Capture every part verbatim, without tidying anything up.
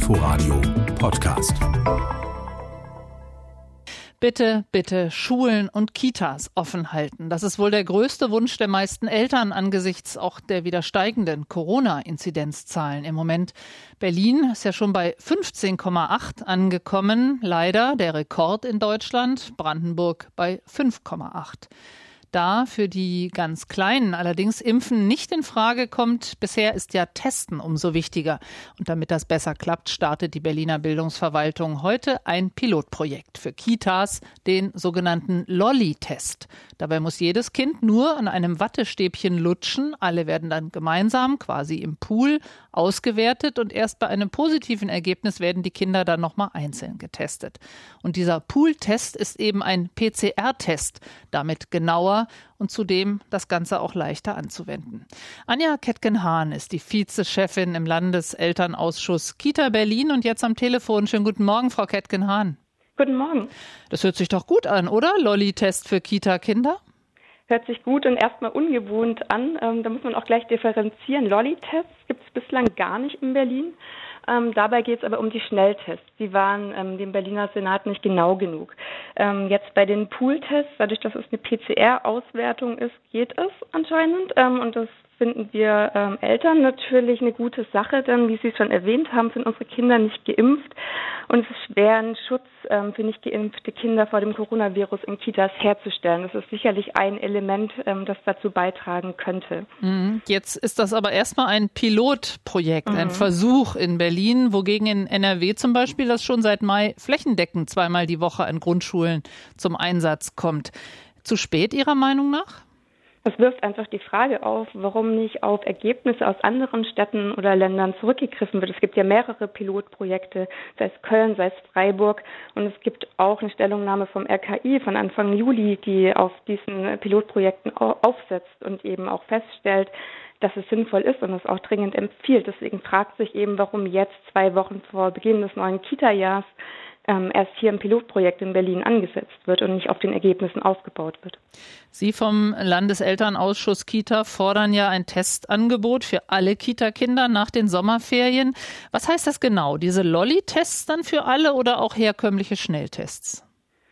Inforadio Podcast. Bitte, bitte Schulen und Kitas offen halten. Das ist wohl der größte Wunsch der meisten Eltern angesichts auch der wieder steigenden Corona-Inzidenzzahlen im Moment. Berlin ist ja schon bei fünfzehn Komma acht angekommen. Leider der Rekord in Deutschland. Brandenburg bei fünf Komma acht. Da für die ganz Kleinen allerdings Impfen nicht in Frage kommt, bisher ist ja Testen umso wichtiger. Und damit das besser klappt, startet die Berliner Bildungsverwaltung heute ein Pilotprojekt für Kitas, den sogenannten Lolli-Test. Dabei muss jedes Kind nur an einem Wattestäbchen lutschen. Alle werden dann gemeinsam, quasi im Pool, ausgewertet und erst bei einem positiven Ergebnis werden die Kinder dann nochmal einzeln getestet. Und dieser Pool-Test ist eben ein P C R-Test, damit genauer und zudem das Ganze auch leichter anzuwenden. Anja Kettgen-Hahn ist die Vizechefin im Landeselternausschuss Kita Berlin und jetzt am Telefon. Schönen guten Morgen, Frau Kettgen-Hahn. Guten Morgen. Das hört sich doch gut an, oder? Lolli-Test für Kita-Kinder? Hört sich gut und erstmal ungewohnt an. Ähm, da muss man auch gleich differenzieren. Lolli-Tests gibt es bislang gar nicht in Berlin. Ähm, dabei geht es aber um die Schnelltests. Die waren ähm, dem Berliner Senat nicht genau genug. Ähm, jetzt bei den Pool-Tests, dadurch, dass es eine P C R-Auswertung ist, geht es anscheinend. Ähm, und das finden wir ähm, Eltern natürlich eine gute Sache, denn wie Sie schon erwähnt haben, sind unsere Kinder nicht geimpft. Und es ist schwer, einen Schutz ähm, für nicht geimpfte Kinder vor dem Coronavirus in Kitas herzustellen. Das ist sicherlich ein Element, ähm, das dazu beitragen könnte. Jetzt ist das aber erstmal ein Pilotprojekt, mhm. ein Versuch in Berlin, wogegen in N R W zum Beispiel das schon seit Mai flächendeckend zweimal die Woche an Grundschulen zum Einsatz kommt. Zu spät Ihrer Meinung nach? Das wirft einfach die Frage auf, warum nicht auf Ergebnisse aus anderen Städten oder Ländern zurückgegriffen wird. Es gibt ja mehrere Pilotprojekte, sei es Köln, sei es Freiburg. Und es gibt auch eine Stellungnahme vom R K I von Anfang Juli, die auf diesen Pilotprojekten aufsetzt und eben auch feststellt, dass es sinnvoll ist und es auch dringend empfiehlt. Deswegen fragt sich eben, warum jetzt zwei Wochen vor Beginn des neuen Kita-Jahres Ähm, erst hier ein Pilotprojekt in Berlin angesetzt wird und nicht auf den Ergebnissen aufgebaut wird. Sie vom Landeselternausschuss Kita fordern ja ein Testangebot für alle Kita-Kinder nach den Sommerferien. Was heißt das genau? Diese Lolli-Tests dann für alle oder auch herkömmliche Schnelltests?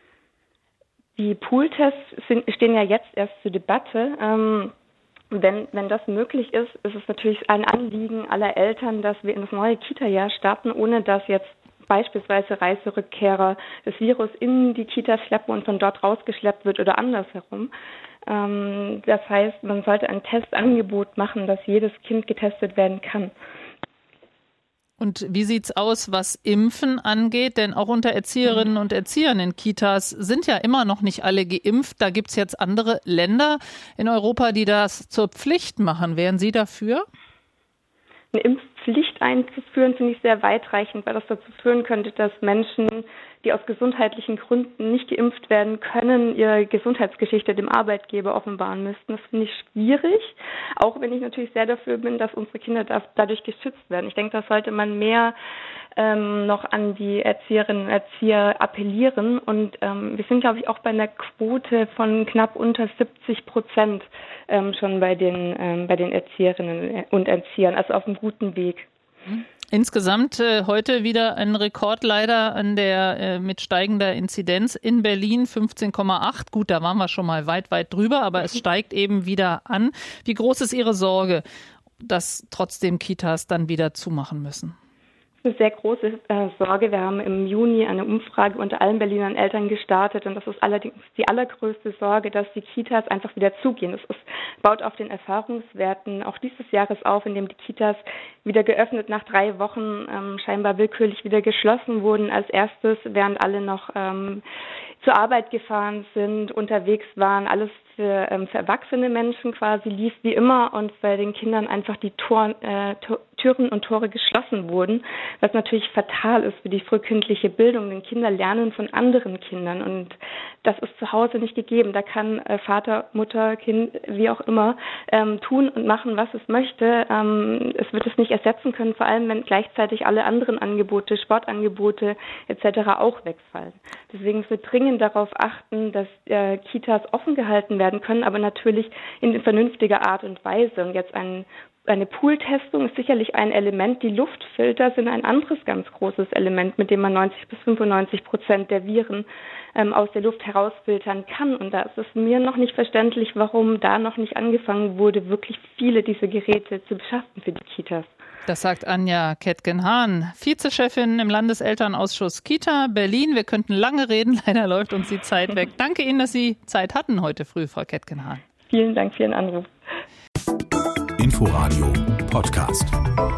Die Pool-Tests sind, stehen ja jetzt erst zur Debatte. Ähm, Wenn, wenn das möglich ist, ist es natürlich ein Anliegen aller Eltern, dass wir in das neue Kita-Jahr starten, ohne dass jetzt beispielsweise Reiserückkehrer das Virus in die Kita schleppen und von dort rausgeschleppt wird oder andersherum. Ähm, das heißt, man sollte ein Testangebot machen, dass jedes Kind getestet werden kann. Und wie sieht's aus, was Impfen angeht? Denn auch unter Erzieherinnen und Erziehern in Kitas sind ja immer noch nicht alle geimpft. Da gibt's jetzt andere Länder in Europa, die das zur Pflicht machen. Wären Sie dafür? Eine Impfpflicht einzuführen, finde ich sehr weitreichend, weil das dazu führen könnte, dass Menschen, die aus gesundheitlichen Gründen nicht geimpft werden können, ihre Gesundheitsgeschichte dem Arbeitgeber offenbaren müssten. Das finde ich schwierig, auch wenn ich natürlich sehr dafür bin, dass unsere Kinder dadurch geschützt werden. Ich denke, da sollte man mehr ähm, noch an die Erzieherinnen und Erzieher appellieren. Und ähm, wir sind, glaube ich, auch bei einer Quote von knapp unter siebzig Prozent ähm, schon bei den, ähm, bei den Erzieherinnen und Erziehern, also auf einem guten Weg. Insgesamt äh, heute wieder ein Rekord leider an der äh, mit steigender Inzidenz in Berlin, fünfzehn Komma acht. Gut, da waren wir schon mal weit, weit drüber, aber es steigt eben wieder an. Wie groß ist Ihre Sorge, dass trotzdem Kitas dann wieder zumachen müssen? Eine sehr große äh, Sorge. Wir haben im Juni eine Umfrage unter allen Berlinern Eltern gestartet und das ist allerdings die allergrößte Sorge, dass die Kitas einfach wieder zugehen. Das ist, baut auf den Erfahrungswerten auch dieses Jahres auf, in dem die Kitas wieder geöffnet nach drei Wochen ähm, scheinbar willkürlich wieder geschlossen wurden als erstes, während alle noch ähm, zur Arbeit gefahren sind, unterwegs waren, alles für, ähm, für erwachsene Menschen quasi lief wie immer und bei den Kindern einfach die Tor, äh, Tor, Türen und Tore geschlossen wurden, was natürlich fatal ist für die frühkindliche Bildung. Denn Kinder lernen von anderen Kindern und das ist zu Hause nicht gegeben. Da kann äh, Vater, Mutter, Kind, wie auch immer, ähm, tun und machen, was es möchte. Ähm, es wird es nicht ersetzen können, vor allem wenn gleichzeitig alle anderen Angebote, Sportangebote et cetera auch wegfallen. Deswegen müssen wir dringend darauf achten, dass äh, Kitas offen gehalten werden können, aber natürlich in vernünftiger Art und Weise. Und jetzt ein Eine Pooltestung ist sicherlich ein Element. Die Luftfilter sind ein anderes ganz großes Element, mit dem man neunzig bis fünfundneunzig Prozent der Viren ähm, aus der Luft herausfiltern kann. Und da ist es mir noch nicht verständlich, warum da noch nicht angefangen wurde, wirklich viele dieser Geräte zu beschaffen für die Kitas. Das sagt Anja Kettgen-Hahn, Vizechefin im Landeselternausschuss Kita Berlin. Wir könnten lange reden, leider läuft uns die Zeit weg. Danke Ihnen, dass Sie Zeit hatten heute früh, Frau Kettgen-Hahn. Vielen Dank für Ihren Anruf. Inforadio Podcast.